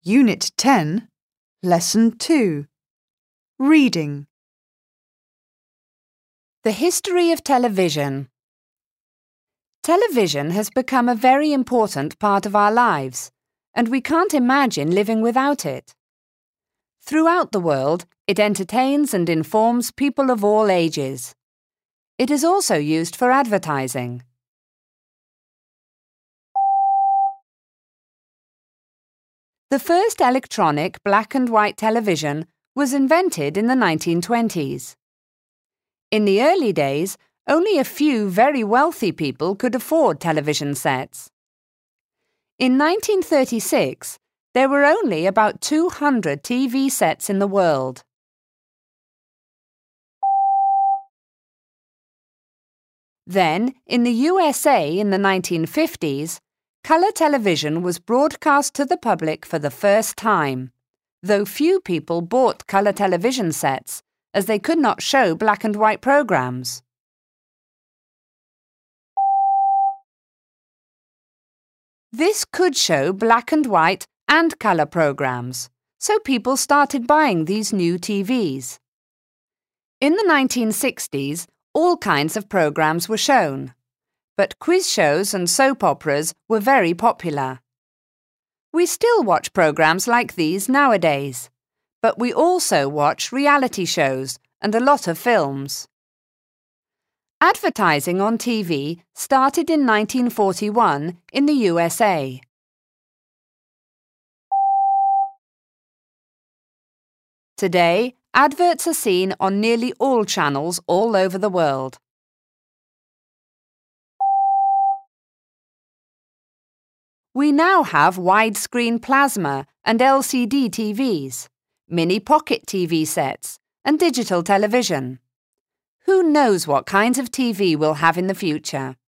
Unit 10, Lesson 2. Reading. The history of television. Television has become a very important part of our lives, and we can't imagine living without it. Throughout the world, it entertains and informs people of all ages. It is also used for advertising. The first electronic black and white television was invented in the 1920s. In the early days, only a few very wealthy people could afford television sets. In 1936, there were only about 200 TV sets in the world. Then, in the USA in the 1950s, colour television was broadcast to the public for the first time, though few people bought colour television sets as they could not show black and white programs. This could show black and white and colour programs, so people started buying these new TVs. In the 1960s, all kinds of programs were shown, but quiz shows and soap operas were very popular. We still watch programs like these nowadays, but we also watch reality shows and a lot of films. Advertising on TV started in 1941 in the USA. Today, adverts are seen on nearly all channels all over the world. We now have widescreen plasma and LCD TVs, mini pocket TV sets, and digital television. Who knows what kinds of TV we'll have in the future?